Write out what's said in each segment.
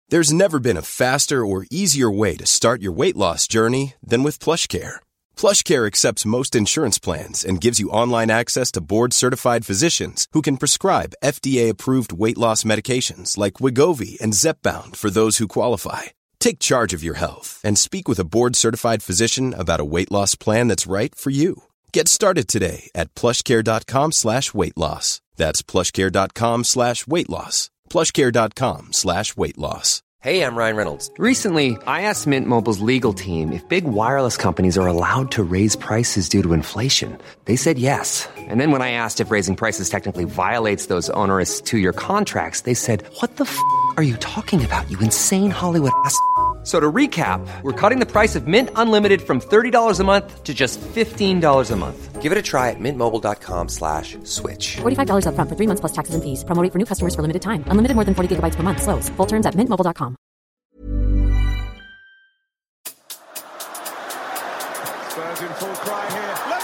There's never been a faster or easier way to start your weight loss journey than with PlushCare. PlushCare accepts most insurance plans and gives you online access to board-certified physicians who can prescribe FDA-approved weight loss medications like Wegovy and Zepbound for those who qualify. Take charge of your health and speak with a board-certified physician about a weight loss plan that's right for you. Get started today at plushcare.com/weight loss. That's plushcare.com/weight loss. plushcare.com/weight loss. Hey, I'm Ryan Reynolds. Recently, I asked Mint Mobile's legal team if big wireless companies are allowed to raise prices due to inflation. They said yes. And then when I asked if raising prices technically violates those onerous two-year contracts, they said, "What the f*** are you talking about, you insane Hollywood ass?" So to recap, we're cutting the price of Mint Unlimited from $30 a month to just $15 a month. Give it a try at mintmobile.com/switch. $45 up front for 3 months plus taxes and fees. Promo rate for new customers for limited time. Unlimited more than 40 gigabytes per month. Slows full terms at mintmobile.com. Spurs in full cry here.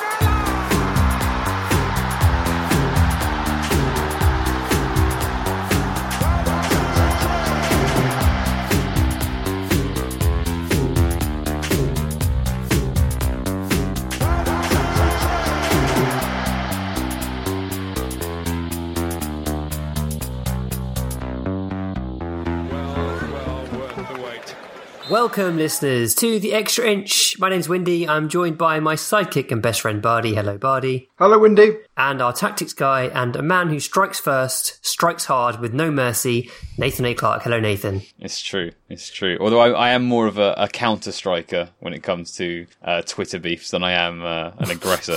Welcome, listeners, to The Extra Inch. My name's Windy. I'm joined by my sidekick and best friend, Bardi. Hello, Bardi. Hello, Windy. And our tactics guy and a man who strikes first, strikes hard with no mercy, Nathan A. Clark. Hello, Nathan. It's true. Although I am more of a counter-striker when it comes to Twitter beefs than I am an aggressor.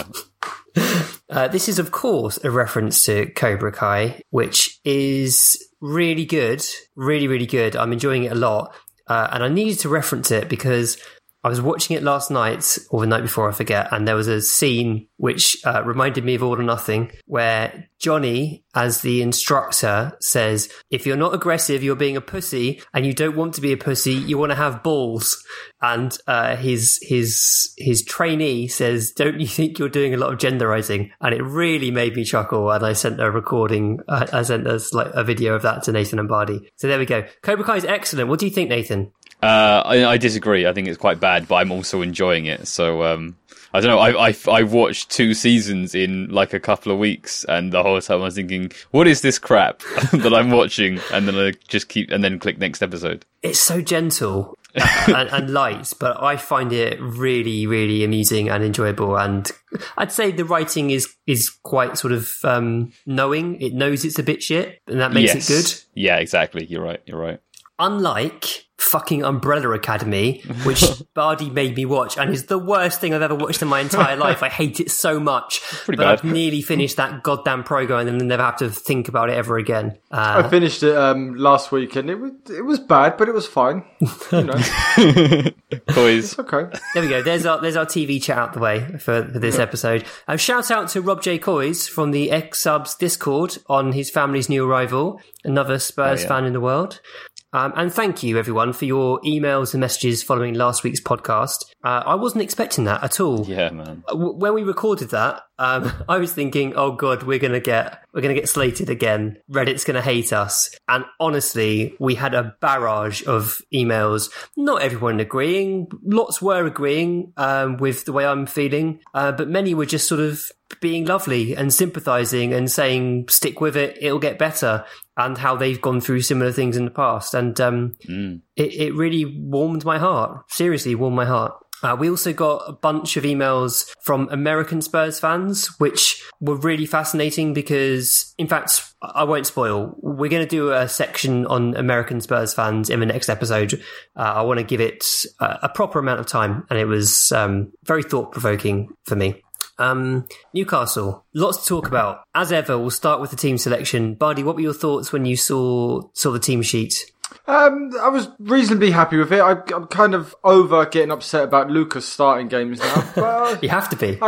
This is, of course, a reference to Cobra Kai, which is really good. Really, really good. I'm enjoying it a lot. And I needed to reference it because I was watching it last night, or the night before, I forget, and there was a scene which reminded me of All or Nothing, where Johnny, as the instructor, says, if you're not aggressive, you're being a pussy, and you don't want to be a pussy, you want to have balls. And his trainee says, don't you think you're doing a lot of genderizing? And it really made me chuckle, and I sent a recording, I sent us like a video of that to Nathan and Bardi. So there we go. Cobra Kai is excellent. What do you think, Nathan? I disagree. I think it's quite bad, but I'm also enjoying it. So I don't know. I watched 2 seasons in like a couple of weeks, and the whole time I was thinking, "What is this crap that I'm watching?" And then I just click next episode. It's so gentle and light, but I find it really, really amusing and enjoyable. And I'd say the writing is quite sort of knowing. It knows it's a bit shit, and that makes it good. Yeah, exactly. You're right. Unlike fucking Umbrella Academy, which Bardi made me watch, and is the worst thing I've ever watched in my entire life. I hate it so much. Pretty but bad. I've nearly finished that goddamn program and then never have to think about it ever again. I finished it last week, and it was bad, but it was fine. You know, boys. It's okay. There we go. There's our TV chat out the way for this episode. Shout out to Rob J. Coys from the X-Subs Discord on his family's new arrival, another Spurs fan in the world. And thank you, everyone, for your emails and messages following last week's podcast. I wasn't expecting that at all. Yeah, man. When we recorded that, I was thinking, oh god, we're gonna get slated again. Reddit's gonna hate us. And honestly, we had a barrage of emails. Not everyone agreeing. Lots were agreeing with the way I'm feeling, but many were just sort of being lovely and sympathising and saying, stick with it, it'll get better, and how they've gone through similar things in the past. And it really warmed my heart. Seriously, warmed my heart. We also got a bunch of emails from American Spurs fans, which were really fascinating because, in fact, I won't spoil. We're going to do a section on American Spurs fans in the next episode. I want to give it a proper amount of time, and it was very thought-provoking for me. Newcastle, lots to talk about. As ever, we'll start with the team selection. Bardi, what were your thoughts when you saw the team sheet? I was reasonably happy with it. I'm kind of over getting upset about Lucas starting games now. But, you have to be.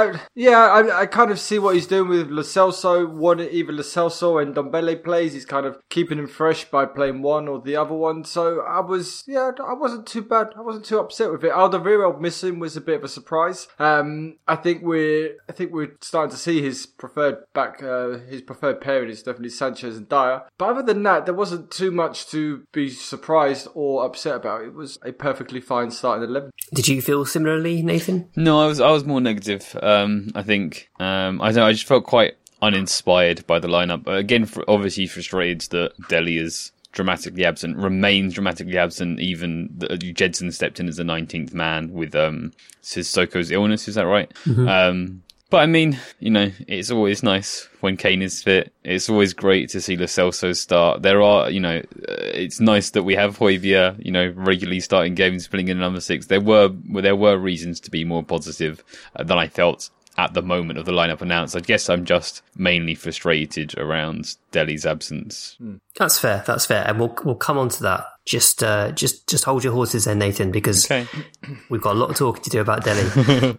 I kind of see what he's doing with Lo Celso. Either Lo Celso and Ndombele plays. He's kind of keeping him fresh by playing one or the other one. So I wasn't too bad. I wasn't too upset with it. Alderweireld missing was a bit of a surprise. I think we're starting to see his preferred pairing is definitely Sanchez and Dyer. But other than that, there wasn't too much to be be surprised or upset about. It was a perfectly fine starting 11. Did you feel similarly, Nathan? No, I was more negative. I think I don't know. I just felt quite uninspired by the lineup. Again, obviously frustrated that Dele is dramatically absent, remains dramatically absent. Even Jedson stepped in as the 19th man with Sissoko's illness. Is that right? Mm-hmm. But I mean, it's always nice when Kane is fit. It's always great to see Lo Celso start. There are, it's nice that we have Højbjerg, regularly starting games, filling in number 6. There were reasons to be more positive than I felt at the moment of the lineup announced. I guess I'm just mainly frustrated around Dele's absence. That's fair. And we'll come on to that. Just hold your horses there, Nathan, because we've got a lot of talking to do about Dele.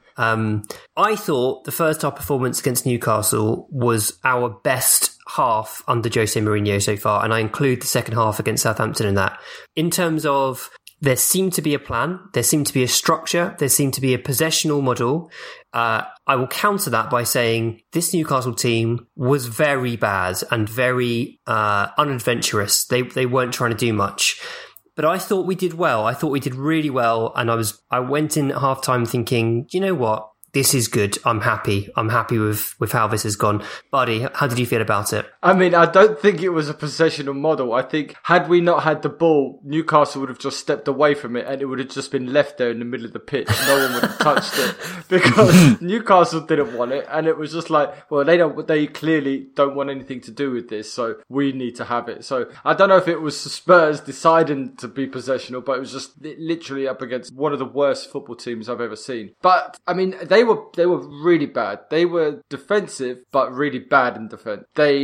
I thought the first half performance against Newcastle was our best half under Jose Mourinho so far, and I include the second half against Southampton in that. In terms of there seemed to be a plan, there seemed to be a structure, there seemed to be a possessional model. I will counter that by saying this Newcastle team was very bad and very unadventurous. They weren't trying to do much. But I thought we did well. I thought we did really well. And I went in at half-time thinking, you know what? This is good. I'm happy. I'm happy with how this has gone. Buddy, how did you feel about it? I mean, I don't think it was a possessional model. I think had we not had the ball, Newcastle would have just stepped away from it and it would have just been left there in the middle of the pitch. No one would have touched it because Newcastle didn't want it. And it was just like, well, they clearly don't want anything to do with this. So we need to have it. So I don't know if it was Spurs deciding to be possessional, but it was just literally up against one of the worst football teams I've ever seen. But I mean, they were really bad. They were defensive, but really bad in defense.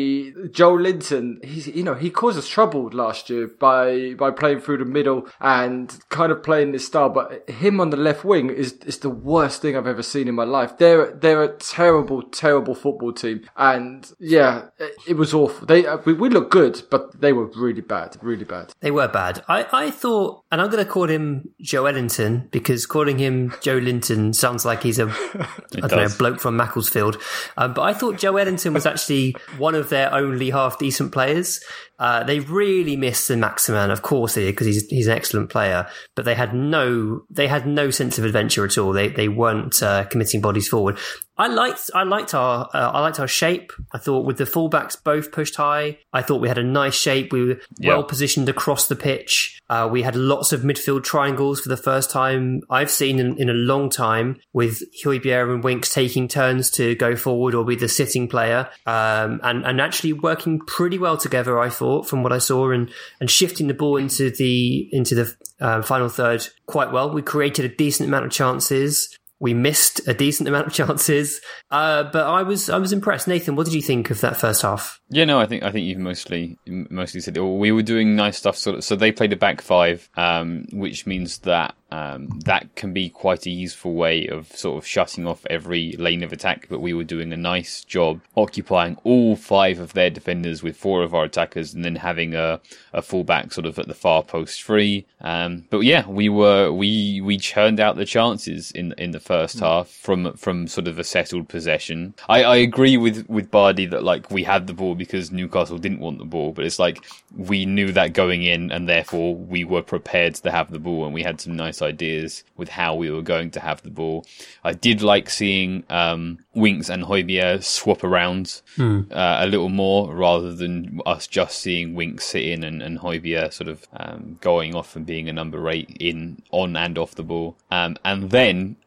Joe Linton, he caused us trouble last year by playing through the middle and kind of playing this style. But him on the left wing is the worst thing I've ever seen in my life. They're a terrible, terrible football team. And yeah, it was awful. We looked good, but they were really bad, really bad. They were bad. I thought, and I'm going to call him Joe Ellington because calling him Joe Linton sounds like he's a bloke from Macclesfield. But I thought Joe Ellington was actually one of their only half-decent players. They really missed the Maximan, of course they did, because he's an excellent player. But they had no sense of adventure at all. They weren't committing bodies forward. I liked our shape. I thought with the fullbacks both pushed high, I thought we had a nice shape. We were well positioned across the pitch. We had lots of midfield triangles for the first time I've seen in a long time, with Højbjerg and Winks taking turns to go forward or be the sitting player, and actually working pretty well together, I thought, from what I saw, and shifting the ball into the final third quite well. We created a decent amount of chances. We missed a decent amount of chances, but I was impressed. Nathan, what did you think of that first half? Yeah, no, I think you've mostly said it all. We were doing nice stuff. So they played a back five, which means that that can be quite a useful way of sort of shutting off every lane of attack. But we were doing a nice job occupying all 5 of their defenders with 4 of our attackers, and then having a fullback sort of at the far post free. But yeah, we churned out the chances in the first half from sort of a settled possession. I agree with Bardi that like we had the ball because Newcastle didn't want the ball, but it's like we knew that going in, and therefore we were prepared to have the ball, and we had some nice ideas with how we were going to have the ball. I did like seeing Winks and Højbjerg swap around a little more, rather than us just seeing Winks sit in and Højbjerg sort of going off and being a number 8 on and off the ball. And then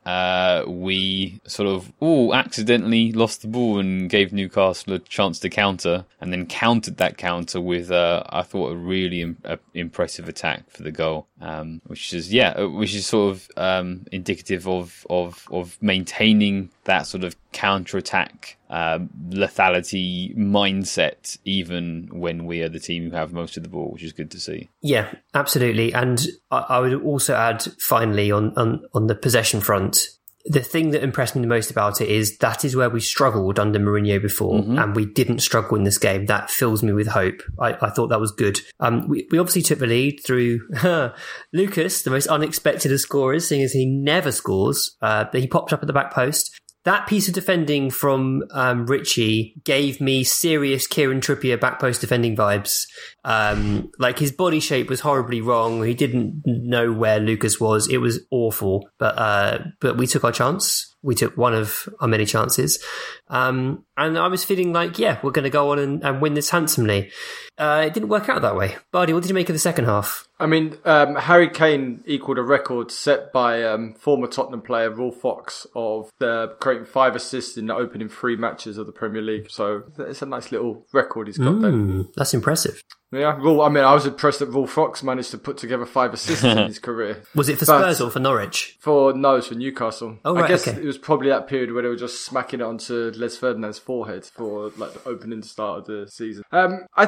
we sort of accidentally lost the ball and gave Newcastle a chance to counter, and then countered that counter with I thought a really impressive attack for the goal, which is sort of indicative of maintaining that sort of counter-attack lethality mindset even when we are the team who have most of the ball, which is good to see. Yeah, absolutely. And I would also add, finally, on the possession front, the thing that impressed me the most about it is that is where we struggled under Mourinho before, and we didn't struggle in this game. That fills me with hope. I thought that was good. We obviously took the lead through Lucas, the most unexpected of scorers, seeing as he never scores. But he popped up at the back post. that piece of defending from Richie gave me serious Kieran Trippier back post defending vibes. Like his body shape was horribly wrong. He didn't know where Lucas was. It was awful. But we took our chance. We took one of our many chances. And I was feeling like, yeah, we're going to go on and win this handsomely. It didn't work out that way. Bardi, what did you make of the second half? I mean, Harry Kane equalled a record set by former Tottenham player Rolf Fox of creating 5 assists in the opening 3 matches of the Premier League. So it's a nice little record he's got there. That's impressive. Yeah, I was impressed that Rolf Fox managed to put together 5 assists in his career. Was it for Spurs or for Norwich? For Newcastle. Oh, right, I guess okay. It was probably that period where they were just smacking it onto Les Ferdinand's forehead for like the opening start of the season. I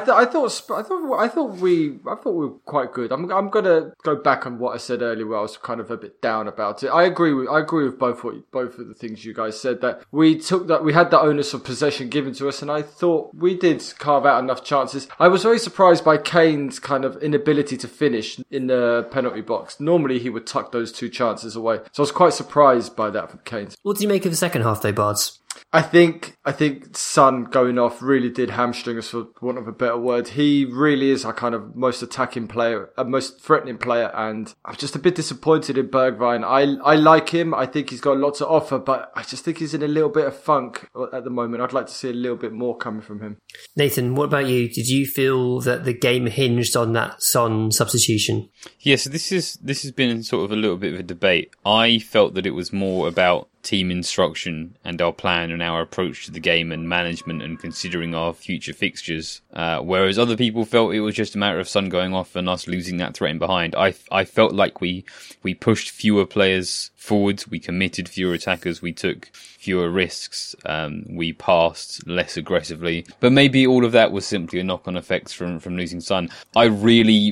thought we were quite good. I'm gonna go back on what I said earlier, where I was kind of a bit down about it. I agree with both of the things you guys said, that we had the onus of possession given to us, and I thought we did carve out enough chances. I was very surprised by Kane's kind of inability to finish in the penalty box. Normally he would tuck those 2 chances away. So I was quite surprised by that from Kane. What did you make of the second half though, Bards? I think Son going off really did hamstring us, for want of a better word. He really is our kind of most attacking player, most threatening player, and I'm just a bit disappointed in Bergwijn. I like him. I think he's got a lot to offer, but I just think he's in a little bit of funk at the moment. I'd like to see a little bit more coming from him. Nathan, what about you? Did you feel that the game hinged on that Son substitution? Yeah, so this has been sort of a little bit of a debate. I felt that it was more about team instruction and our plan and our approach to the game and management and considering our future fixtures, whereas other people felt it was just a matter of Son going off and us losing that threat in behind. I felt like we pushed fewer players forwards, we committed fewer attackers, we took fewer risks, we passed less aggressively, but maybe all of that was simply a knock-on effects from losing Son. I really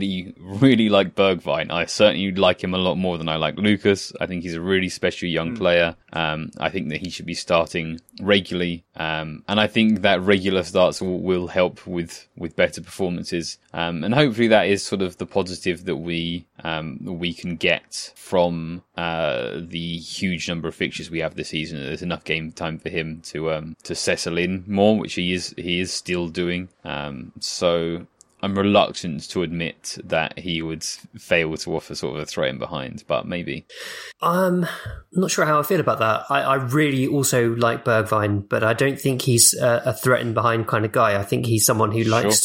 like Bergwijn. I certainly like him a lot more than I like Lucas. I think he's a really special young player. I think that he should be starting regularly, and I think that regular starts will help with better performances, and hopefully that is sort of the positive that we can get from the huge number of fixtures we have this season. There's enough game time for him to settle in more, which he is still doing. So I'm reluctant to admit that he would fail to offer sort of a threat in behind, but maybe. I'm not sure how I feel about that. I really also like Bergwijn, but I don't think he's a threat in behind kind of guy. I think he's someone who likes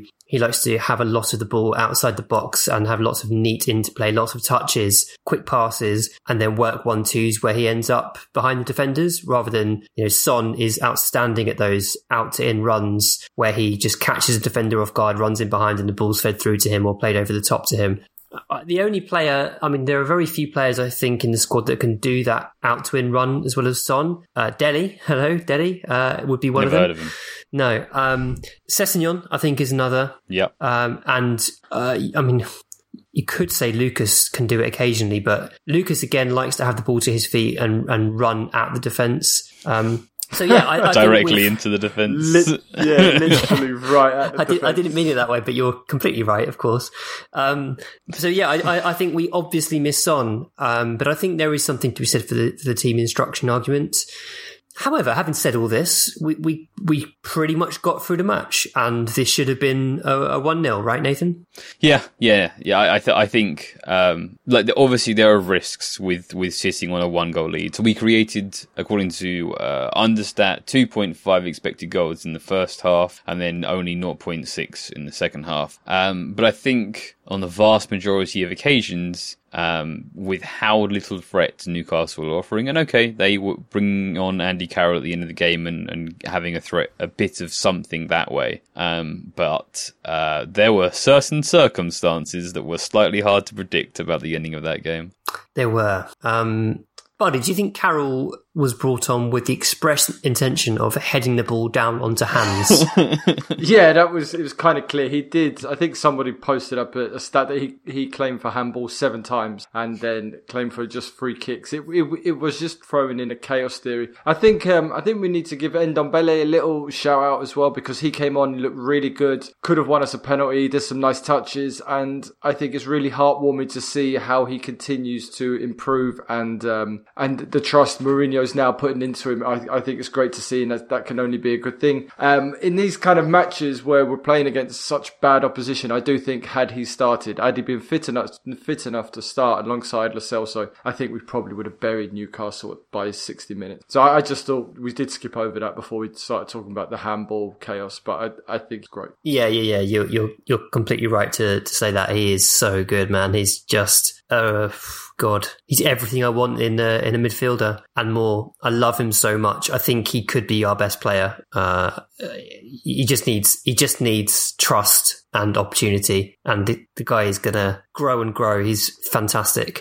to have a lot of the ball outside the box and have lots of neat interplay, lots of touches, quick passes, and then work 1-2s where he ends up behind the defenders, rather than, Son is outstanding at those out-to-in runs where he just catches a defender off guard, runs in behind, and the ball's fed through to him or played over the top to him. The only player, there are very few players, I think, in the squad that can do that out-to-in run as well as Son. Dele would be one of them. Never heard of him. No. Sessegnon, I think, is another. Yep. You could say Lucas can do it occasionally, but Lucas, again, likes to have the ball to his feet and run at the defence. So yeah, I directly into the defence. Literally right at the defence. I didn't mean it that way, but you're completely right, of course. So yeah, I think we obviously miss Son, but I think there is something to be said for the team instruction argument. However, having said all this, we pretty much got through the match, and this should have been a 1-0, right, Nathan? Yeah. I think obviously there are risks with sitting on a 1-goal lead. So we created, according to Understat, 2.5 expected goals in the first half, and then only 0.6 in the second half. But I think on the vast majority of occasions, with how little threat Newcastle are offering, and okay, they were bringing on Andy Carroll at the end of the game and having a bit of something that way. But there were certain circumstances that were slightly hard to predict about the ending of that game. There were. Buddy, do you think Carroll was brought on with the express intention of heading the ball down onto hands? Yeah, it was kind of clear. He did. I think somebody posted up a stat that he claimed for handball 7 times and then claimed for just free kicks. It was just throwing in a chaos theory. I think we need to give Ndombele a little shout out as well, because he came on, looked really good, could have won us a penalty, did some nice touches, and I think it's really heartwarming to see how he continues to improve and the trust Mourinho Mourinho's now putting into him, I think it's great to see, and that can only be a good thing. In these kind of matches where we're playing against such bad opposition, I do think had he been fit enough to start alongside Lo Celso, I think we probably would have buried Newcastle by 60 minutes. So I just thought we did skip over that before we started talking about the handball chaos, but I think it's great. Yeah. You're completely right to say that. He is so good, man. He's just God, he's everything I want in a midfielder and more. I love him so much. I think he could be our best player. He just needs trust and opportunity, and the guy is gonna grow and grow. He's fantastic.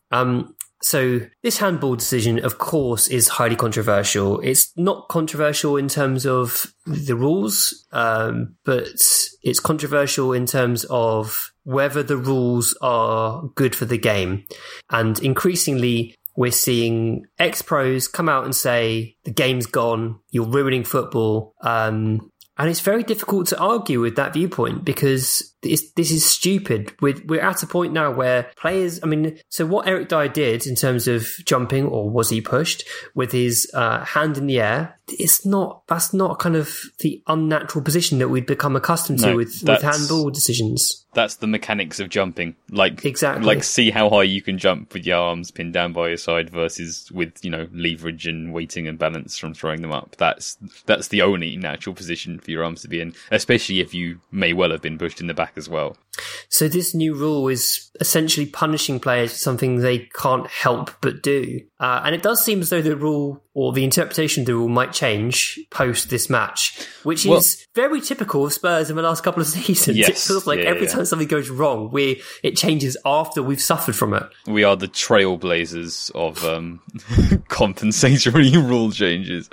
So this handball decision, of course, is highly controversial. It's not controversial in terms of the rules, but it's controversial in terms of whether the rules are good for the game. And increasingly, we're seeing ex-pros come out and say, the game's gone, you're ruining football. And it's very difficult to argue with that viewpoint because this is stupid. We're at a point now where players, so what Eric Dyer did in terms of jumping, or was he pushed, with his hand in the air, that's not kind of the unnatural position that we'd become accustomed to with handball decisions. That's the mechanics of jumping. Exactly. Like, see how high you can jump with your arms pinned down by your side versus with, leverage and weighting and balance from throwing them up. That's the only natural position for your arms to be in, especially if you may well have been pushed in the back as well. So this new rule is essentially punishing players for something they can't help but do. And it does seem as though the rule or the interpretation of the rule might change post this match, which is very typical of Spurs in the last couple of seasons. Yes, it feels like every time something goes wrong, it changes after we've suffered from it. We are the trailblazers of compensatory rule changes.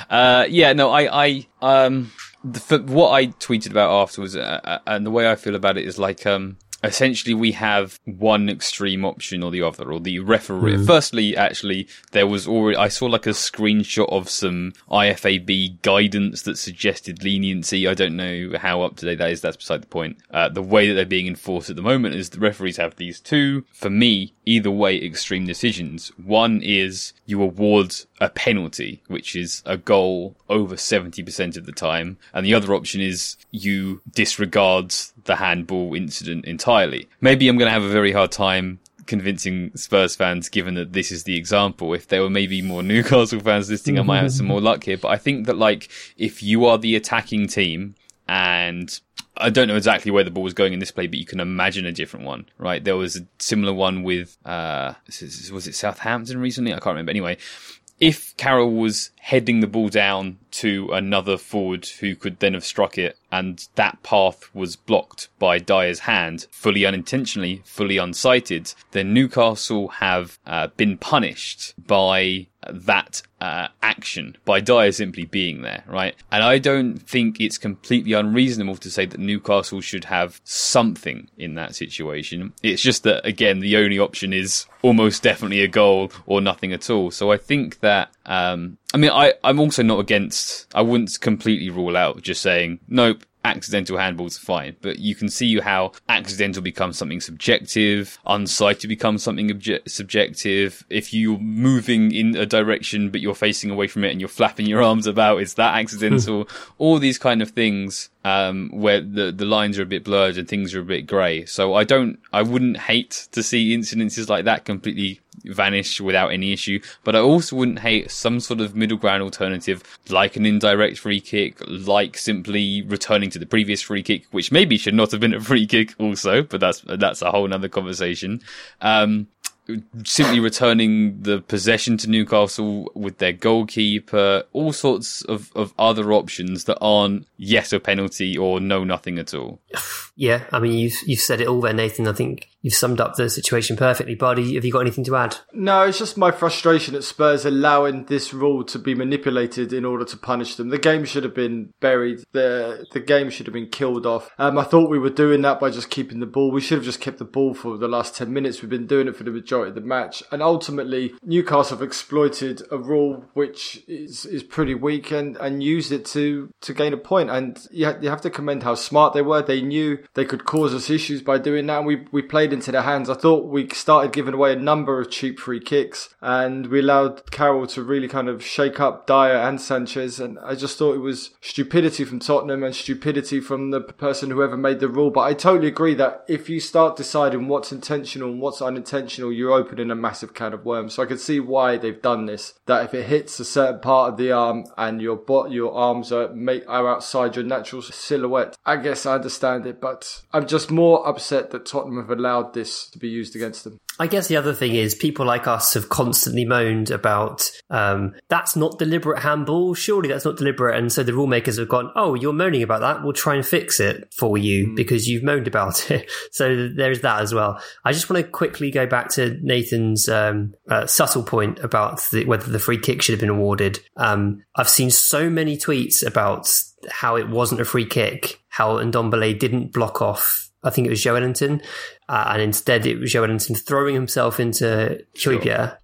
What I tweeted about afterwards, and the way I feel about it is essentially we have one extreme option or the other, or the referee. Firstly, actually, I saw a screenshot of some IFAB guidance that suggested leniency. I don't know how up to date that is. That's beside the point. The way that they're being enforced at the moment is the referees have these two, for me, either way, extreme decisions. One is you award a penalty, which is a goal over 70% of the time. And the other option is you disregard the handball incident entirely. Maybe I'm going to have a very hard time convincing Spurs fans, given that this is the example. If there were maybe more Newcastle fans listening, I might have some more luck here. But I think that if you are the attacking team, and I don't know exactly where the ball was going in this play, but you can imagine a different one, right? There was a similar one with, was it Southampton recently? I can't remember. Anyway, if Carroll was heading the ball down to another forward who could then have struck it, and that path was blocked by Dyer's hand, fully unintentionally, fully unsighted, then Newcastle have been punished by that action, by Dyer simply being there, right? And I don't think it's completely unreasonable to say that Newcastle should have something in that situation. It's just that, again, the only option is almost definitely a goal or nothing at all. So I think that I'm also not against, I wouldn't completely rule out just saying, nope, accidental handballs are fine, but you can see how accidental becomes something subjective, unsighted becomes something subjective. If you're moving in a direction but you're facing away from it and you're flapping your arms about, is that accidental? All these kind of things where the lines are a bit blurred and things are a bit grey. So I wouldn't hate to see incidences like that completely vanish without any issue, but I also wouldn't hate some sort of middle ground alternative, like an indirect free kick, like simply returning to the previous free kick, which maybe should not have been a free kick also, but that's a whole nother conversation. Simply returning the possession to Newcastle with their goalkeeper, all sorts of other options that aren't yet a penalty or no nothing at all. Yeah, you've said it all there, Nathan. I think you've summed up the situation perfectly. Buddy, have you got anything to add? No, it's just my frustration at Spurs allowing this rule to be manipulated in order to punish them. The game should have been buried. The game should have been killed off. I thought we were doing that by just keeping the ball. We should have just kept the ball for the last 10 minutes. We've been doing it for the majority of the match. And ultimately, Newcastle have exploited a rule which is pretty weak and used it to gain a point. And you have to commend how smart they were. They knew they could cause us issues by doing that. And we played into their hands. I thought we started giving away a number of cheap free kicks, and we allowed Carroll to really kind of shake up Dyer and Sanchez, and I just thought it was stupidity from Tottenham and stupidity from the person whoever made the rule. But I totally agree that if you start deciding what's intentional and what's unintentional, you're opening a massive can of worms. So I can see why they've done this, that if it hits a certain part of the arm and your arms are outside your natural silhouette, I guess I understand it, but I'm just more upset that Tottenham have allowed this to be used against them. I guess the other thing is people like us have constantly moaned about that's not deliberate handball, surely that's not deliberate, and so the rule makers have gone, oh, you're moaning about that, we'll try and fix it for you because you've moaned about it. So there's that as well. I just want to quickly go back to Nathan's subtle point about whether the free kick should have been awarded. I've seen so many tweets about how it wasn't a free kick, how Ndombele didn't block off, I think it was Joe Ellington, and instead it was Joe Ellington throwing himself into Hojbjerg.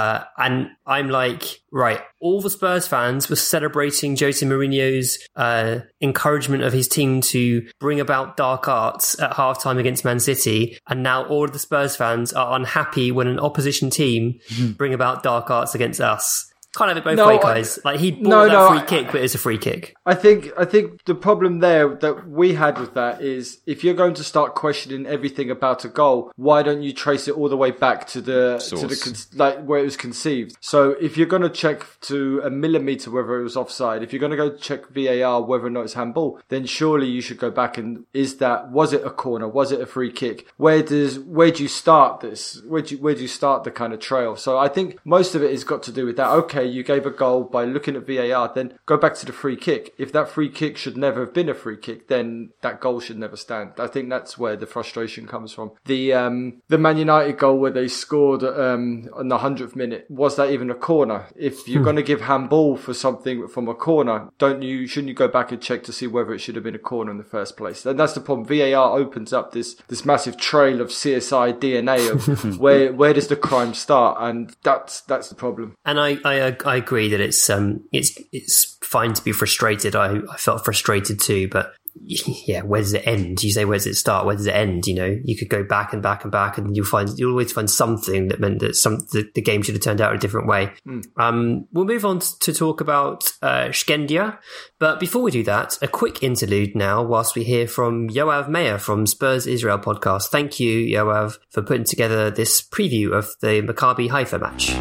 And I'm like, right, all the Spurs fans were celebrating Jose Mourinho's encouragement of his team to bring about dark arts at halftime against Man City, and now all of the Spurs fans are unhappy when an opposition team bring about dark arts against us. Can't have it both ways, guys. Like, he bought that free kick, but it's a free kick. I think the problem there that we had with that is if you're going to start questioning everything about a goal, why don't you trace it all the way back to the where it was conceived? So if you're going to check to a millimetre whether it was offside, if you're going to go check VAR whether or not it's handball, then surely you should go back and was it a corner? Was it a free kick? Where do you start this? Where do you start the kind of trail? So I think most of it has got to do with that. Okay, you gave a goal by looking at VAR, then go back to the free kick. If that free kick should never have been a free kick, then that goal should never stand. I think that's where the frustration comes from. The Man United goal where they scored on the 100th minute, was that even a corner? If you're going to give handball for something from a corner, shouldn't you go back and check to see whether it should have been a corner in the first place? And that's the problem. VAR opens up this massive trail of CSI DNA of where does the crime start, and that's the problem. And I agree that it's fine to be frustrated. I felt frustrated too, but yeah, where does it end? You say, where does it start? Where does it end? You know, you could go back and back and back, and you'll always find something that meant that the game should have turned out a different way. We'll move on to talk about Shkendia, but before we do that, a quick interlude now whilst we hear from Yoav Meir from Spurs Israel podcast. Thank you, Yoav, for putting together this preview of the Maccabi Haifa match.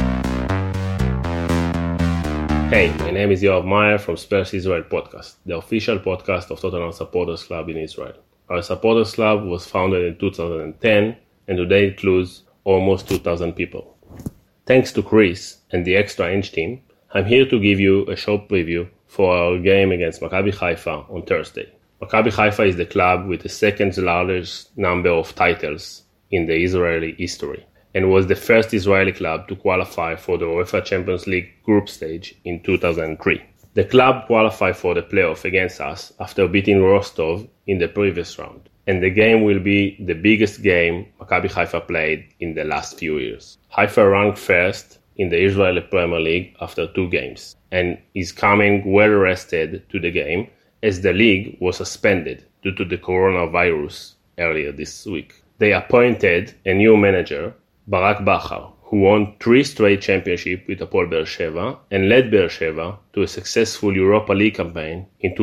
Hey, my name is Yoav Meir from Spurs Israel podcast, the official podcast of Tottenham Supporters Club in Israel. Our supporters club was founded in 2010 and today includes almost 2,000 people. Thanks to Chris and the Extra Inch team, I'm here to give you a short preview for our game against Maccabi Haifa on Thursday. Maccabi Haifa is the club with the second largest number of titles in the Israeli history, and was the first Israeli club to qualify for the UEFA Champions League group stage in 2003. The club qualified for the playoff against us after beating Rostov in the previous round, and the game will be the biggest game Maccabi Haifa played in the last few years. Haifa ranked first in the Israeli Premier League after 2 games, and is coming well rested to the game as the league was suspended due to the coronavirus earlier this week. They appointed a new manager, Barak Bachar, who won 3 straight championships with Hapoel Be'er Sheva and led Be'er Sheva to a successful Europa League campaign in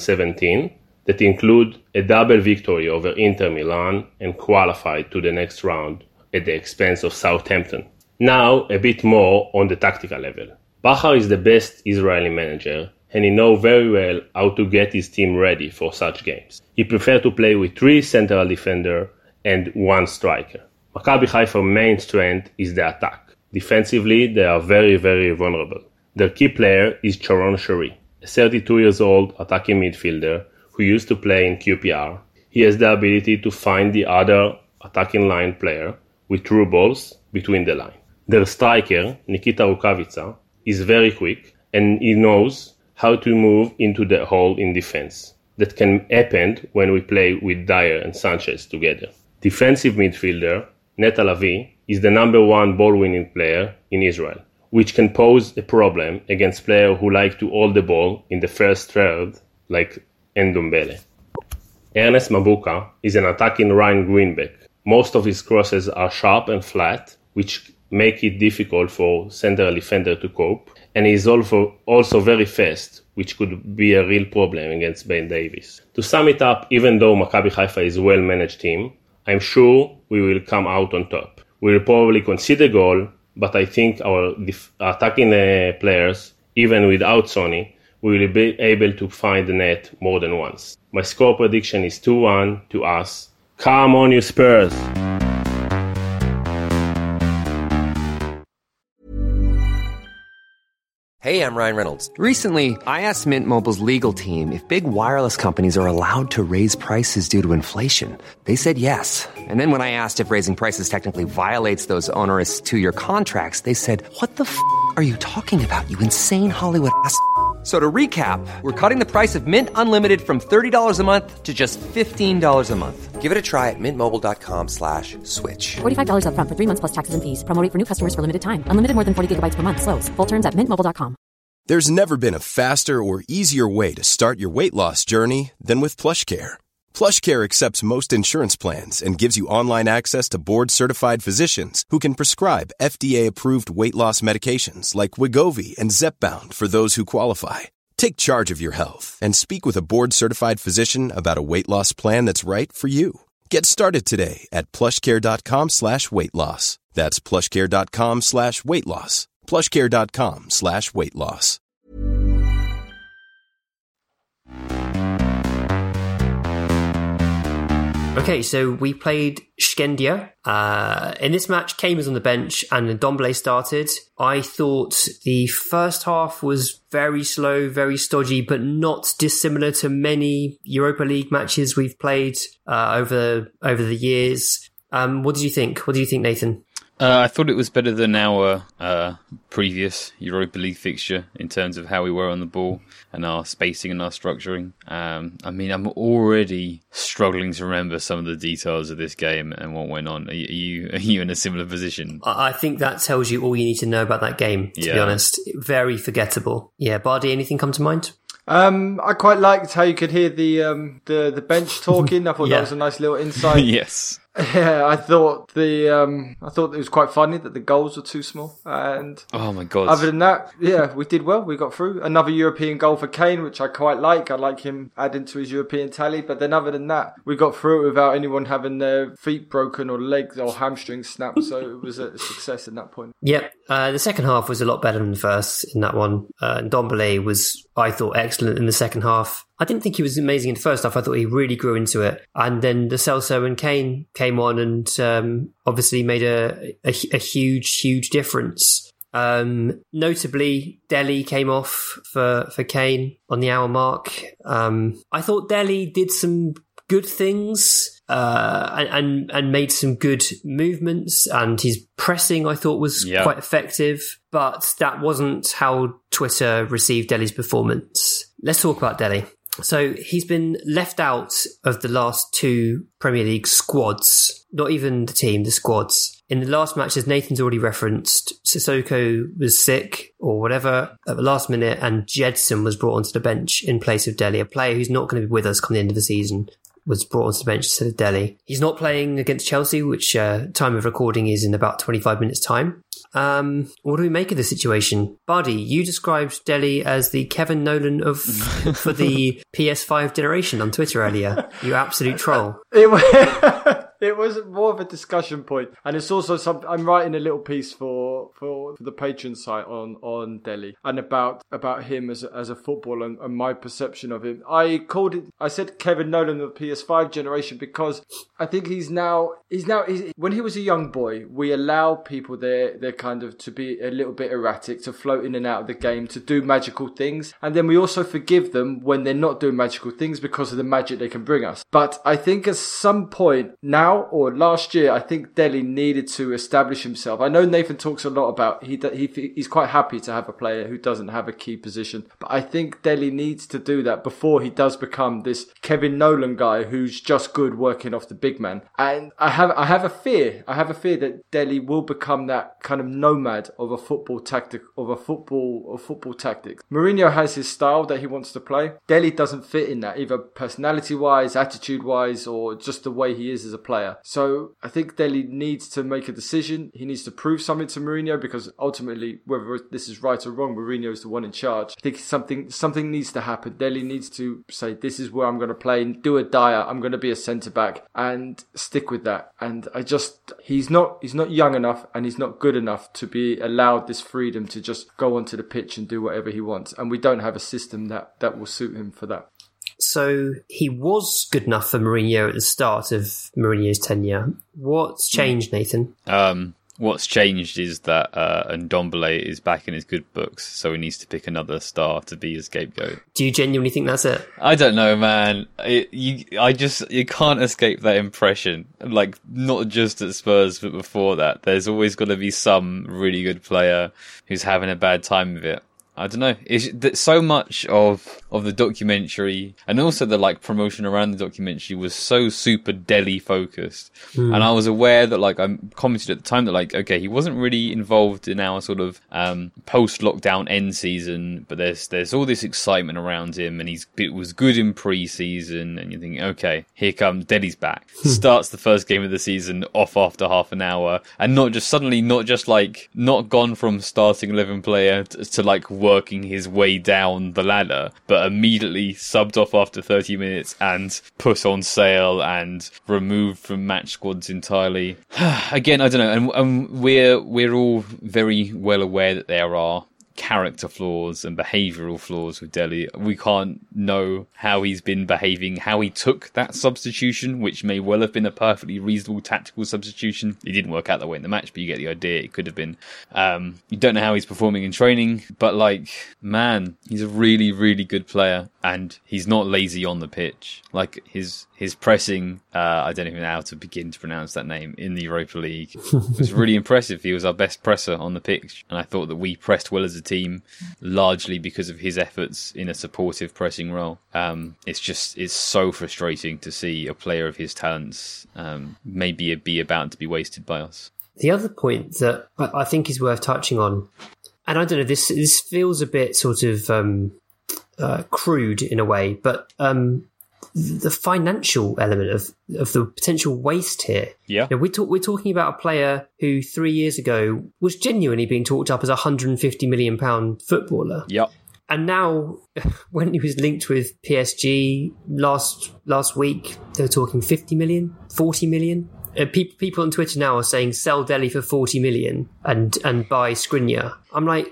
2017 that included a double victory over Inter Milan and qualified to the next round at the expense of Southampton. Now, a bit more on the tactical level. Bachar is the best Israeli manager, and he knows very well how to get his team ready for such games. He prefers to play with 3 central defenders and 1 striker. Maccabi Haifa's main strength is the attack. Defensively, they are very, very vulnerable. Their key player is Sharon Shari, a 32-year-old attacking midfielder who used to play in QPR. He has the ability to find the other attacking line player with through balls between the line. Their striker, Nikita Rukavica, is very quick, and he knows how to move into the hole in defense. That can happen when we play with Dyer and Sanchez together. Defensive midfielder Neta Lavi is the number 1 ball-winning player in Israel, which can pose a problem against players who like to hold the ball in the first third, like Ndombele. Ernest Mabuka is an attacking right wingback. Most of his crosses are sharp and flat, which make it difficult for central defender to cope. And he's also very fast, which could be a real problem against Ben Davies. To sum it up, even though Maccabi Haifa is a well-managed team, I'm sure we will come out on top. We will probably concede a goal, but I think our attacking players, even without Sonny, we will be able to find the net more than once. My score prediction is 2-1 to us. Come on, you Spurs! Hey, I'm Ryan Reynolds. Recently, I asked Mint Mobile's legal team if big wireless companies are allowed to raise prices due to inflation. They said yes. And then when I asked if raising prices technically violates those onerous 2-year contracts, they said, "What the f*** are you talking about, you insane Hollywood ass?" So to recap, we're cutting the price of Mint Unlimited from $30 a month to just $15 a month. Give it a try at mintmobile.com/switch. $45 up front for 3 months plus taxes and fees. Promo rate for new customers for limited time. Unlimited more than 40 gigabytes per month. Slows full terms at mintmobile.com. There's never been a faster or easier way to start your weight loss journey than with PlushCare. PlushCare accepts most insurance plans and gives you online access to board-certified physicians who can prescribe FDA-approved weight loss medications like Wegovy and Zepbound for those who qualify. Take charge of your health and speak with a board-certified physician about a weight loss plan that's right for you. Get started today at plushcare.com/weight loss. That's plushcare.com/weight loss. plushcare.com/weight loss. Okay, so we played Shkendia. In this match, Kane was on the bench and Ndombele started. I thought the first half was very slow, very stodgy, but not dissimilar to many Europa League matches we've played over the years. What did you think? What do you think, Nathan? I thought it was better than our previous Europa League fixture in terms of how we were on the ball and our spacing and our structuring. I mean, I'm already struggling to remember some of the details of this game and what went on. Are you in a similar position? I think that tells you all you need to know about that game, to be honest. Very forgettable. Yeah, Bardi, anything come to mind? I quite liked how you could hear the bench talking. I thought that was a nice little insight. Yes. Yeah, I thought it was quite funny that the goals were too small. And oh my god! Other than that, yeah, we did well. We got through. Another European goal for Kane, which I quite like. I like him adding to his European tally. But then, other than that, we got through it without anyone having their feet broken or legs or hamstrings snapped. So it was a success at that point. Yep. The second half was a lot better than the first in that one. Ndombele was, I thought, excellent in the second half. I didn't think he was amazing in the first half. I thought he really grew into it. And then Lo Celso and Kane came on and obviously made a huge difference. Notably, Dele came off for Kane on the hour mark. I thought Dele did some good things and made some good movements, and his pressing I thought was quite effective, but that wasn't how Twitter received Dele's performance. Let's talk about Dele. So he's been left out of the last 2 Premier League squads, not even the team, the squads. In the last match, as Nathan's already referenced, Sissoko was sick or whatever at the last minute, and Jedson was brought onto the bench in place of Dele, a player who's not going to be with us come the end of the season. Was brought onto the bench instead of Dele. He's not playing against Chelsea, which time of recording is in about 25 minutes' time. What do we make of the situation? Bardi, you described Dele as the Kevin Nolan for the PS5 generation on Twitter earlier. You absolute troll. It was more of a discussion point, and it's also I'm writing a little piece for the Patreon site on Dele and about him as a footballer and my perception of him. I said Kevin Nolan of the PS5 generation because I think he's now when he was a young boy, we allow people they're kind of to be a little bit erratic, to float in and out of the game, to do magical things, and then we also forgive them when they're not doing magical things because of the magic they can bring us. But I think at some point now, or last year, I think Dele needed to establish himself. I know Nathan talks a lot about he's quite happy to have a player who doesn't have a key position, but I think Dele needs to do that before he does become this Kevin Nolan guy who's just good working off the big man. And I have a fear that Dele will become that kind of nomad of football tactics. Mourinho has his style that he wants to play. Dele doesn't fit in that, either personality wise, attitude wise, or just the way he is as a player. player. So I think Dele needs to make a decision. He needs to prove something to Mourinho, because ultimately, whether this is right or wrong, Mourinho is the one in charge. I think something needs to happen. Dele needs to say, this is where I'm going to play, and do a Dyer. I'm going to be a centre-back, and stick with that. And he's not young enough, and he's not good enough to be allowed this freedom to just go onto the pitch and do whatever he wants. And we don't have a system that will suit him for that. So he was good enough for Mourinho at the start of Mourinho's tenure. What's changed, Nathan? What's changed is that Ndombele is back in his good books, so he needs to pick another star to be his scapegoat. Do you genuinely think that's it? I don't know, man. You can't escape that impression. Like, not just at Spurs, but before that. There's always got to be some really good player who's having a bad time with it. I don't know. It's that so much of the documentary, and also the like promotion around the documentary, was so super Dele focused. And I was aware that, like, I commented at the time that, like, okay, he wasn't really involved in our sort of post lockdown end season, but there's all this excitement around him, and it was good in pre-season, and you're thinking, okay, here comes Dele's back. Starts the first game of the season off after half an hour, and not just gone from starting 11 player to like working his way down the ladder, but immediately subbed off after 30 minutes and put on sale and removed from match squads entirely. Again, I don't know, and we're all very well aware that there are character flaws and behavioural flaws with Dele. We can't know how he's been behaving, how he took that substitution, which may well have been a perfectly reasonable tactical substitution. It didn't work out that way in the match, but you get the idea. It could have been. You don't know how he's performing in training, but like, man, he's a really, really good player, and he's not lazy on the pitch. Like, his pressing, I don't even know how to begin to pronounce that name, in the Europa League was really impressive. He was our best presser on the pitch, and I thought that we pressed well as a team, largely because of his efforts in a supportive pressing role. It's so frustrating to see a player of his talents maybe be about to be wasted by us. The other point that I think is worth touching on, and I don't know, this feels a bit sort of crude in a way, but the financial element of the potential waste here. Yeah. You know, we're talking about a player who 3 years ago was genuinely being talked up as a £150 million footballer. Yep. And now, when he was linked with PSG last week, they were talking 50 million, 40 million. People on Twitter now are saying sell Dele for 40 million and buy Skriniar. I'm like,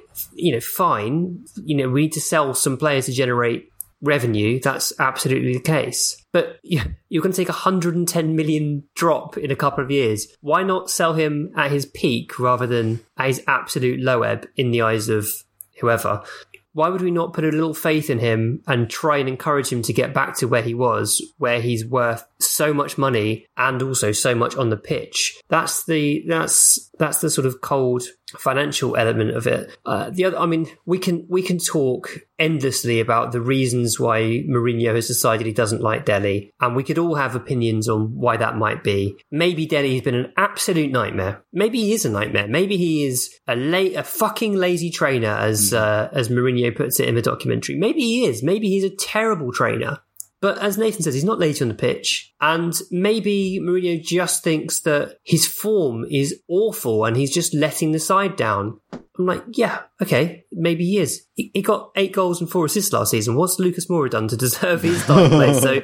fine. We need to sell some players to generate revenue. That's absolutely the case. But you're going to take a 110 million drop in a couple of years. Why not sell him at his peak rather than at his absolute low ebb in the eyes of whoever? Why would we not put a little faith in him and try and encourage him to get back to where he was, where he's worth so much money and also so much on the pitch? That's the sort of cold financial element of it. The other, I mean, we can talk endlessly about the reasons why Mourinho has decided he doesn't like Dele, and we could all have opinions on why that might be. Maybe Dele has been an absolute nightmare. Maybe he is a nightmare. Maybe he is a fucking lazy trainer, as Mourinho puts it in the documentary. Maybe he is. Maybe he's a terrible trainer. But as Nathan says, he's not lazy on the pitch. And maybe Mourinho just thinks that his form is awful and he's just letting the side down. I'm like, yeah, okay, maybe he is. He got 8 goals and 4 assists last season. What's Lucas Moura done to deserve his starting place? So,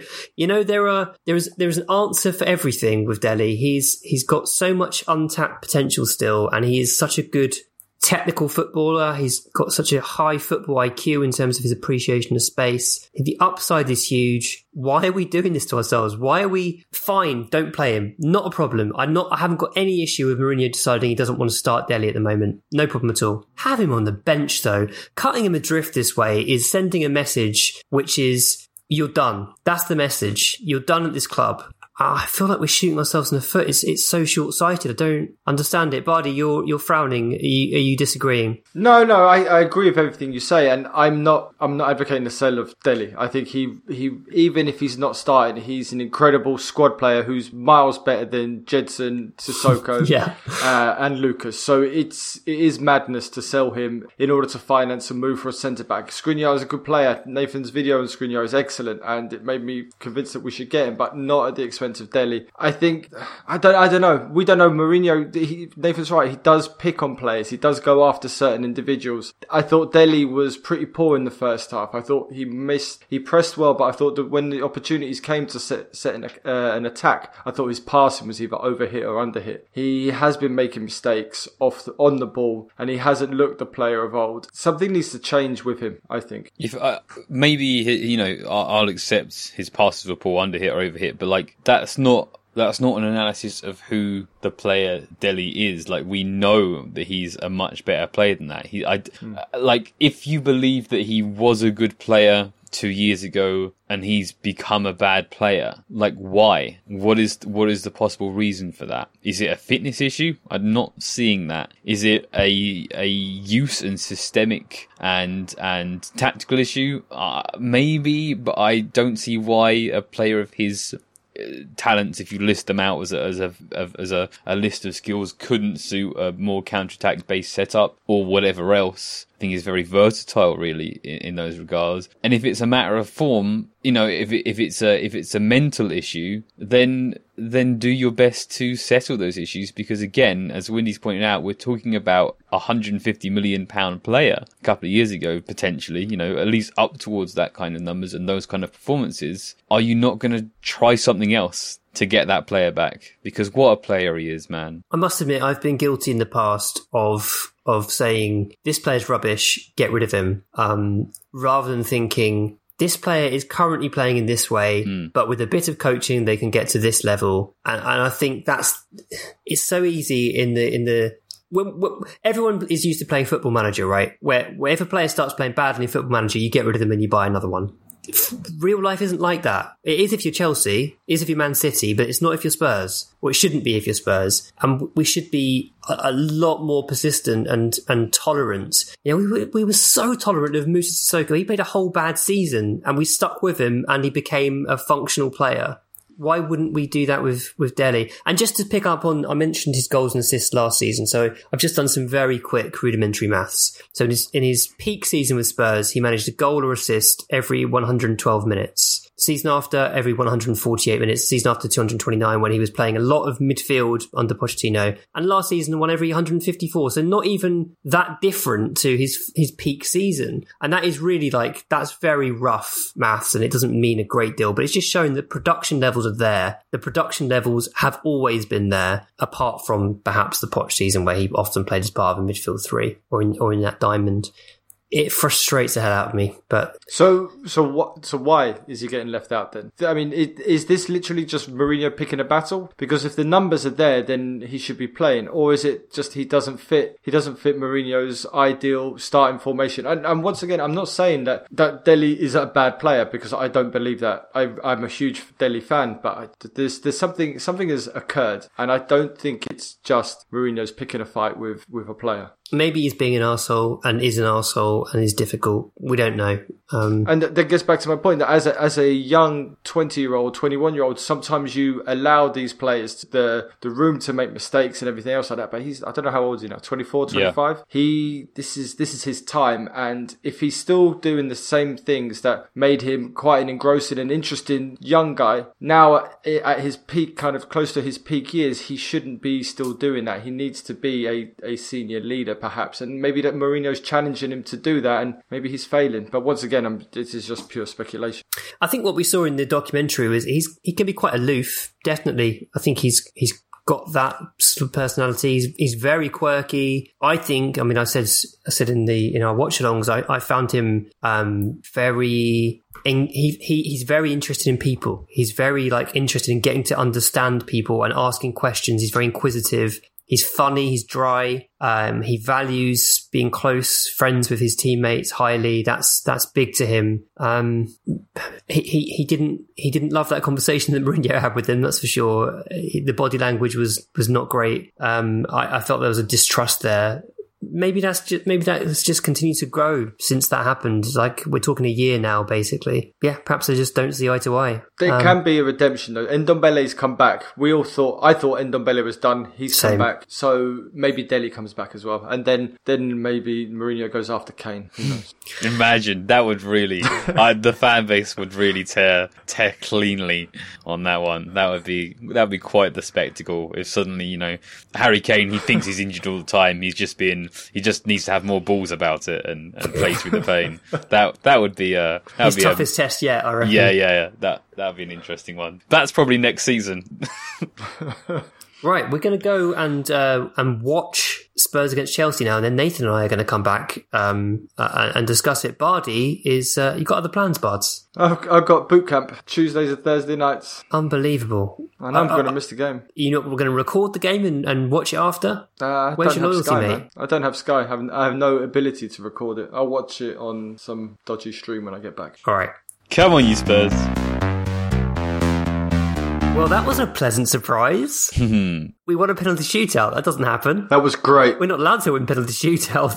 there is an answer for everything with Dele. He's got so much untapped potential still, and he is such a good technical footballer. He's got such a high football IQ in terms of his appreciation of space. The upside is huge. Why are we doing this to ourselves? Why are we fine? Don't play him. Not a problem. I haven't got any issue with Mourinho deciding he doesn't want to start Dele at the moment. No problem at all. Have him on the bench though. Cutting him adrift this way is sending a message which is, you're done. That's the message. You're done at this club. I feel like we're shooting ourselves in the foot. It's so short-sighted. I don't understand it. Bardi, you're frowning. Are you disagreeing? No, I agree with everything you say, and I'm not advocating the sale of Dele. I think he even if he's not starting, he's an incredible squad player who's miles better than Jedson, Sissoko, and Lucas. So it is madness to sell him in order to finance a move for a centre back. Skriniar is a good player. Nathan's video on Skriniar is excellent, and it made me convinced that we should get him, but not at the expense defence of Delhi. I think, I don't know. We don't know. Mourinho, Nathan's right. He does pick on players. He does go after certain individuals. I thought Delhi was pretty poor in the first half. I thought he pressed well, but I thought that when the opportunities came to set an attack, I thought his passing was either overhit or underhit. He has been making mistakes on the ball, and he hasn't looked the player of old. Something needs to change with him, I think. If maybe, I'll accept his passes were poor, underhit or overhit, but like that's not an analysis of who the player Delhi is. Like, we know that he's a much better player than that. Like, if you believe that he was a good player 2 years ago and he's become a bad player, like, why? What is the possible reason for that? Is it a fitness issue? I'm not seeing that. Is it a use and systemic and tactical issue? Maybe, but I don't see why a player of his talents, if you list them out as a list of skills, couldn't suit a more counter-attack based setup or whatever else. I think he's very versatile, really, in those regards. And if it's a matter of form, if it's a mental issue, then do your best to settle those issues. Because again, as Wendy's pointed out, we're talking about £150 million player a couple of years ago, potentially, at least up towards that kind of numbers and those kind of performances. Are you not going to try something else to get that player back? Because what a player he is, man. I must admit, I've been guilty in the past of saying, this player's rubbish, get rid of him, rather than thinking, this player is currently playing in this way, but with a bit of coaching, they can get to this level. And I think it's so easy when everyone is used to playing Football Manager, right? Where if a player starts playing badly in Football Manager, you get rid of them and you buy another one. Real life isn't like that. It is if you're Chelsea, it is if you're Man City, but it's not if you're Spurs. Or it shouldn't be if you're Spurs. And we should be a lot more persistent and tolerant. We were so tolerant of Moussa Sissoko. He played a whole bad season and we stuck with him and he became a functional player. Why wouldn't we do that with Delhi? And just to pick up on, I mentioned his goals and assists last season, so I've just done some very quick rudimentary maths. So in his peak season with Spurs, he managed a goal or assist every 112 minutes. Season after, every 148 minutes. Season after, 229, when he was playing a lot of midfield under Pochettino. And last season, one every 154. So not even that different to his peak season. And that is really that's very rough maths, and it doesn't mean a great deal, but it's just showing that production levels are there. The production levels have always been there, apart from perhaps the Poch season where he often played as part of a midfield three or in that diamond. It frustrates the hell out of me, but... So why is he getting left out then? I mean, is this literally just Mourinho picking a battle? Because if the numbers are there, then he should be playing. Or is it just he doesn't fit Mourinho's ideal starting formation? And once again, I'm not saying that Delhi is a bad player, because I don't believe that. I'm a huge Delhi fan, but there's something has occurred. And I don't think it's just Mourinho's picking a fight with a player. Maybe he's being an arsehole and is an arsehole and is difficult. We don't know. And that gets back to my point that as a young 20-year-old, 21-year-old, sometimes you allow these players the room to make mistakes and everything else like that. But I don't know how old is he now, 24, 25? Yeah. This is his time. And if he's still doing the same things that made him quite an engrossing and interesting young guy, now at his peak, kind of close to his peak years, he shouldn't be still doing that. He needs to be a senior leader, perhaps, and maybe that Mourinho's challenging him to do that, and maybe he's failing. But once again, this is just pure speculation. I think what we saw in the documentary was he can be quite aloof. Definitely, I think he's got that sort of personality. He's very quirky. I think. I mean, I said in our watch-alongs, I found him very. He's very interested in people. He's very interested in getting to understand people and asking questions. He's very inquisitive. He's funny, he's dry, he values being close friends with his teammates highly. That's big to him. He didn't love that conversation that Mourinho had with him, that's for sure. The body language was not great. I felt there was a distrust there. maybe that's just continued to grow since that happened. Like, we're talking a year now, basically. Yeah, perhaps they just don't see eye to eye. There can be a redemption though. Ndombele's come back. I thought Ndombele was done. He's come back. So maybe Dele comes back as well. And then maybe Mourinho goes after Kane. Who knows? Imagine, that would really, the fan base would really tear cleanly on that one. That would be quite the spectacle if suddenly, you know, Harry Kane, he thinks he's injured all the time. He just needs to have more balls about it and play through the pain. That would be his toughest test yet, I reckon. Yeah. That would be an interesting one. That's probably next season. Right, we're going to go and watch Spurs against Chelsea now, and then Nathan and I are going to come back and discuss it. Bardi, you got other plans, Bards? I've got boot camp Tuesdays and Thursday nights. Unbelievable! I know I'm going to miss the game. You know, we're going to record the game and watch it after. Where's your loyalty, Sky, mate? I don't have Sky. I have no ability to record it. I'll watch it on some dodgy stream when I get back. All right. Come on, you Spurs. Well, that was a pleasant surprise. We won a penalty shootout. That doesn't happen. That was great. We're not allowed to win penalty shootouts.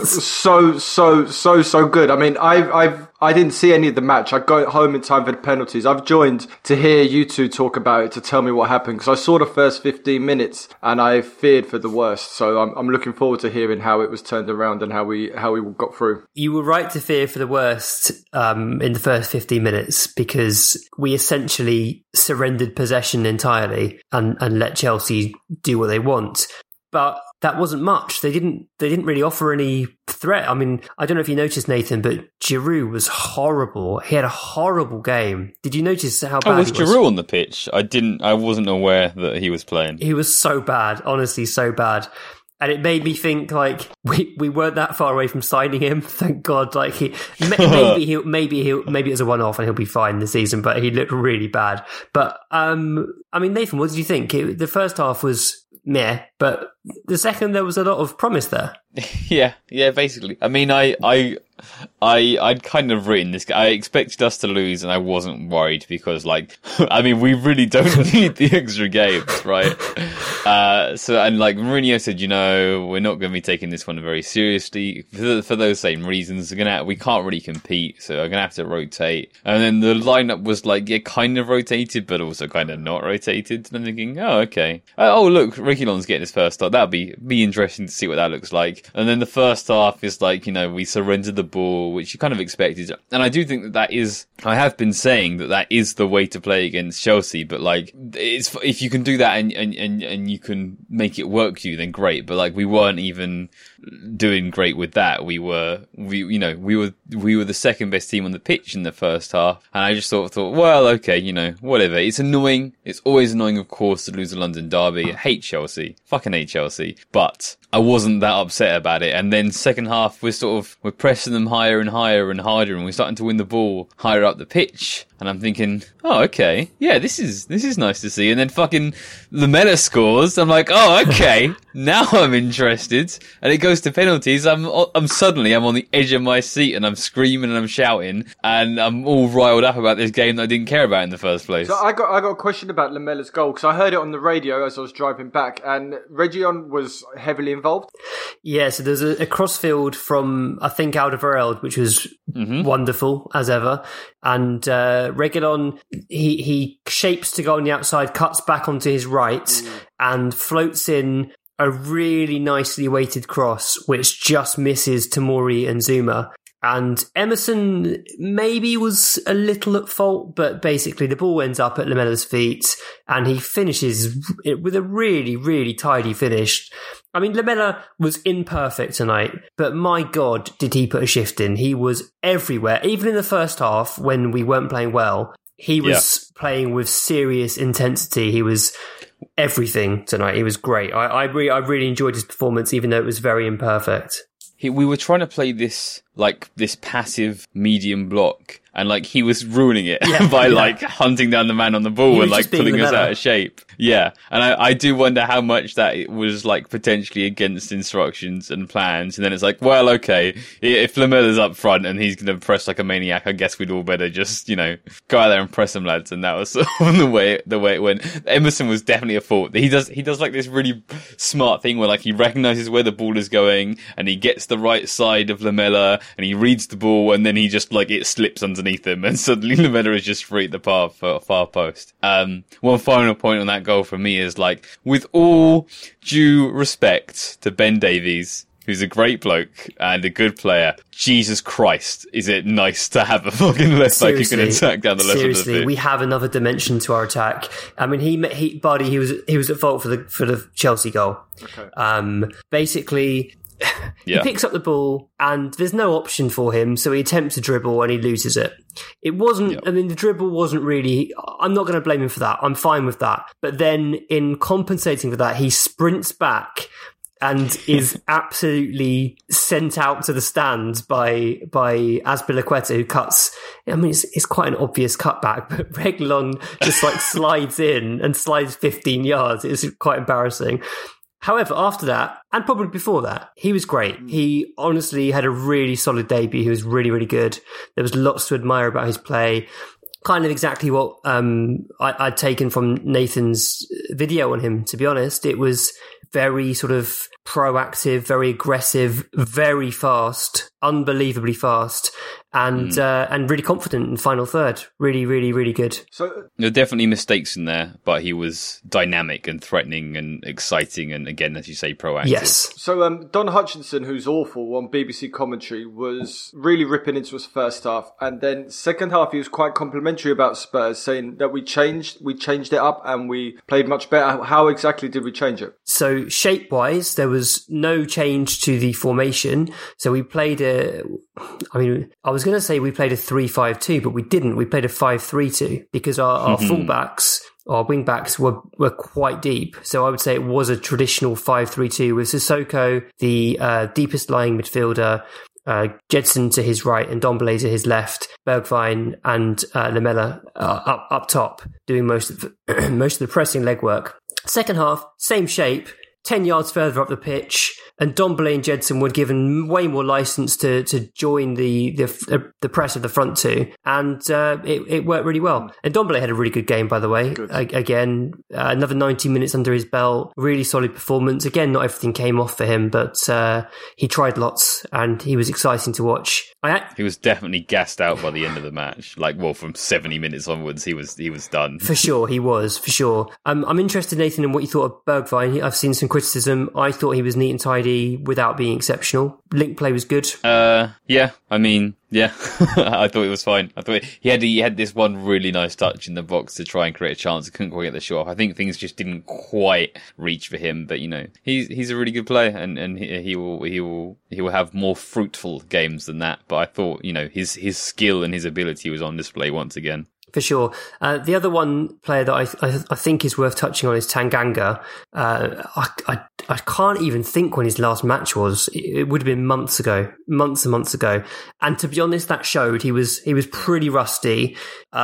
So good. I mean, I didn't see any of the match. I got home in time for the penalties. I've joined to hear you two talk about it, to tell me what happened, because I saw the first 15 minutes and I feared for the worst. So I'm looking forward to hearing how it was turned around and how we got through. You were right to fear for the worst in the first 15 minutes, because we essentially surrendered possession entirely and let Chelsea do what they want. But that wasn't much. They didn't really offer any threat. I mean, I don't know if you noticed, Nathan, but Giroud was horrible. He had a horrible game. Did you notice how bad he was? Was Giroud on the pitch? I wasn't aware that he was playing. He was so bad, honestly, so bad. And it made me think, like, we weren't that far away from signing him. Thank God. Like, maybe it was a one-off and he'll be fine this season. But he looked really bad. But I mean, Nathan, what did you think? The first half was meh, but the second there was a lot of promise there. Yeah, basically. I mean, I'd kind of written this. I expected us to lose, and I wasn't worried because, like, I mean, we really don't need the extra games, right? And like Mourinho said, you know, we're not going to be taking this one very seriously for those same reasons. We can't really compete, so I'm going to have to rotate. And then the lineup was like, yeah, kind of rotated, but also kind of not rotated. And I'm thinking, oh, okay. Oh, look, Reguilon's getting his first start. That'll be interesting to see what that looks like. And then the first half is like, you know, we surrendered the ball, which you kind of expected. And I do think that is, I have been saying that is the way to play against Chelsea, but like, if you can do that and you can make it work for you, then great. But like, we weren't even doing great with that. We were the second best team on the pitch in the first half. And I just sort of thought, well, okay, you know, whatever. It's annoying. It's always annoying, of course, to lose a London derby. I hate Chelsea. Fucking hate Chelsea. But I wasn't that upset about it. And then second half, we're pressing them higher and higher and harder, and we're starting to win the ball higher up the pitch. And I'm thinking, oh, okay, yeah, this is nice to see. And then fucking Lamela scores. I'm like, oh, okay, now I'm interested. And it goes to penalties. I'm suddenly on the edge of my seat, and I'm screaming and I'm shouting, and I'm all riled up about this game that I didn't care about in the first place. So I got a question about Lamela's goal, because I heard it on the radio as I was driving back, and Reguilon was heavily involved. Yeah, so there's a crossfield from, I think, Alderweireld, which was wonderful as ever. And Reguilon, he shapes to go on the outside, cuts back onto his right, and floats in a really nicely weighted cross, which just misses Tomori and Zuma. And Emerson maybe was a little at fault, but basically the ball ends up at Lamela's feet, and he finishes it with a really, really tidy finish. I mean, Lamela was imperfect tonight, but my God, did he put a shift in. He was everywhere. Even in the first half, when we weren't playing well, he was playing with serious intensity. He was everything tonight. He was great. I really enjoyed his performance, even though it was very imperfect. We were trying to play this passive medium block, and like he was ruining it by like hunting down the man on the ball and like pulling us out of shape. Yeah, and I do wonder how much that it was like potentially against instructions and plans, and then it's like, well, okay, if Lamela's up front and he's going to press like a maniac, I guess we'd all better just, you know, go out there and press them, lads. And that was sort of the way it went. Emerson was definitely a fault. He does like this really smart thing where like he recognises where the ball is going and he gets the right side of Lamela and he reads the ball and then he just like it slips underneath him and suddenly Lamela is just free at the far post. One final point on that goal for me is like, with all due respect to Ben Davies, who's a great bloke and a good player, Jesus Christ, is it nice to have a fucking left back who can attack down the left of the pitch. We have another dimension to our attack. I mean, he was at fault for the Chelsea goal. Okay. Basically, he picks up the ball and there's no option for him, so he attempts to dribble and he loses it. It wasn't, I mean, the dribble wasn't really, I'm not going to blame him for that. I'm fine with that. But then in compensating for that, he sprints back and is absolutely sent out to the stands by Azpilicueta, who cuts. I mean, it's quite an obvious cutback, but Reguilón just like slides in and slides 15 yards. It's quite embarrassing. However, after that, and probably before that, he was great. He honestly had a really solid debut. He was really, really good. There was lots to admire about his play. Kind of exactly what I'd taken from Nathan's video on him, to be honest. It was very sort of proactive, very aggressive, very fast, unbelievably fast, and really confident in final third. Really, really, really good. So there are definitely mistakes in there, but he was dynamic and threatening and exciting, and again, as you say, proactive. Yes. So Don Hutchinson, who's awful on BBC commentary, was really ripping into us first half, and then second half he was quite complimentary about Spurs, saying that we changed it up and we played much better. How exactly did we change it? So shape-wise, there was no change to the formation. So we played I was going to say we played a 3-5-2, but we didn't. We played a 5-3-2 because our fullbacks, our wing-backs were quite deep. So I would say it was a traditional 5-3-2 with Sissoko, the deepest lying midfielder, Gedson to his right and Ndombele to his left, Bergwijn and Lamela up top, doing most of the pressing legwork. Second half, same shape, 10 yards further up the pitch, and Ndombele and Gedson were given way more license to join the press of the front two, and it worked really well. And Ndombele had a really good game, by the way. Again, another 90 minutes under his belt, really solid performance. Again, not everything came off for him, but he tried lots, and he was exciting to watch. He was definitely gassed out by the end of the match. Like, well, from 70 minutes onwards, he was done. For sure, he was, for sure. I'm interested, Nathan, in what you thought of Bergwijn. I've seen some criticism. I thought he was neat and tidy without being exceptional. Link play was good. Yeah, I mean, yeah, I thought it was fine. I thought he had this one really nice touch in the box to try and create a chance. He couldn't quite get the shot off. I think things just didn't quite reach for him, but you know, he's a really good player, and he will have more fruitful games than that. But I thought, you know, his skill and his ability was on display once again. For sure. The other one player that I think is worth touching on is Tanganga. I can't even think when his last match was. It would have been months and months ago. And to be honest, that showed he was pretty rusty.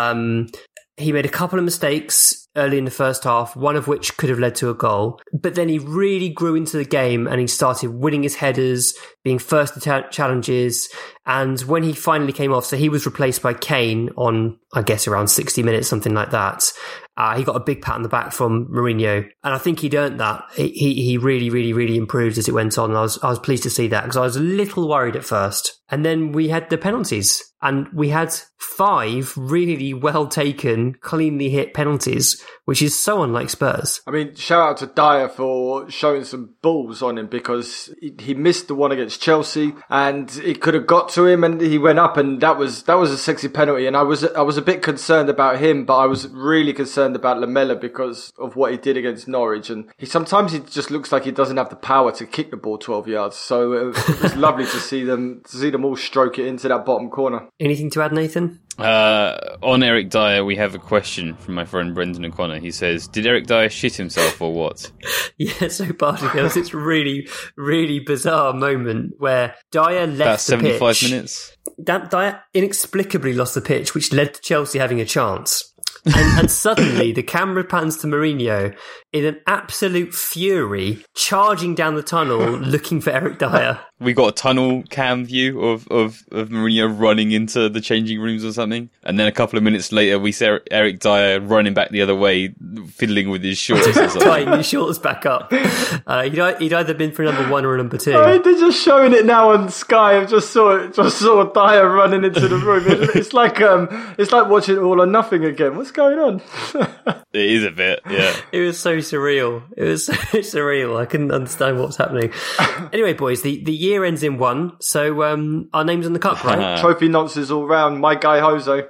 He made a couple of mistakes early in the first half, one of which could have led to a goal. But then he really grew into the game and he started winning his headers, being first to challenges. And when he finally came off, so he was replaced by Kane on, I guess, around 60 minutes, something like that. He got a big pat on the back from Mourinho, and I think he'd earned that. He really, really, really improved as it went on. And I was pleased to see that because I was a little worried at first. And then we had the penalties, and we had 5 really well taken, cleanly hit penalties, which is so unlike Spurs. I mean, shout out to Dyer for showing some balls on him because he missed the one against Chelsea, and it could have got to him, and he went up, and that was a sexy penalty. And I was a bit concerned about him, but I was really concerned about Lamela because of what he did against Norwich, and sometimes he just looks like he doesn't have the power to kick the ball 12 yards. So it was lovely to see them all stroke it into that bottom corner. Anything to add, Nathan? On Eric Dyer, we have a question from my friend Brendan O'Connor. He says, did Eric Dyer shit himself or what? Yeah, so Barty, there was this really, really bizarre moment where Dyer left about the 75 pitch. minutes? Dyer inexplicably lost the pitch, which led to Chelsea having a chance. And suddenly the camera pans to Mourinho in an absolute fury, charging down the tunnel looking for Eric Dyer. We got a tunnel cam view of Mourinho running into the changing rooms or something. And then a couple of minutes later, we see Eric Dyer running back the other way, fiddling with his shorts or something. Tying his shorts back up. He'd either been for number 1 or number 2. Oh, they're just showing it now on Sky. I just saw Dyer running into the room. It's like watching All or Nothing again. What's going on? It is a bit, yeah. It was so surreal. It was so surreal. I couldn't understand what was happening. Anyway, boys, the year ends in 1, so our name's on the cup, right? Trophy nonsense all round. My guy Jose.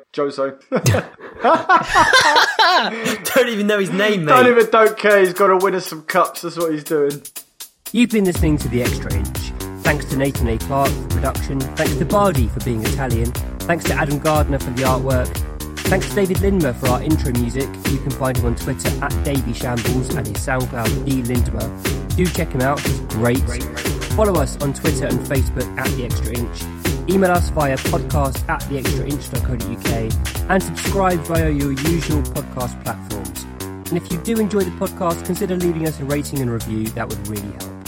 Don't even know his name, mate. Don't care. He's got to win us some cups. That's what he's doing. You've been listening to The Extra Inch. Thanks to Nathan A. Clark for production. Thanks to Bardi for being Italian. Thanks to Adam Gardner for the artwork. Thanks to David Lindmer for our intro music. You can find him on Twitter at DavyShambles and his SoundCloud D Lindmer. Do check him out, he's great. Follow us on Twitter and Facebook at The Extra Inch. Email us via podcast@theextrainch.co.uk and subscribe via your usual podcast platforms. And if you do enjoy the podcast, consider leaving us a rating and review, that would really help.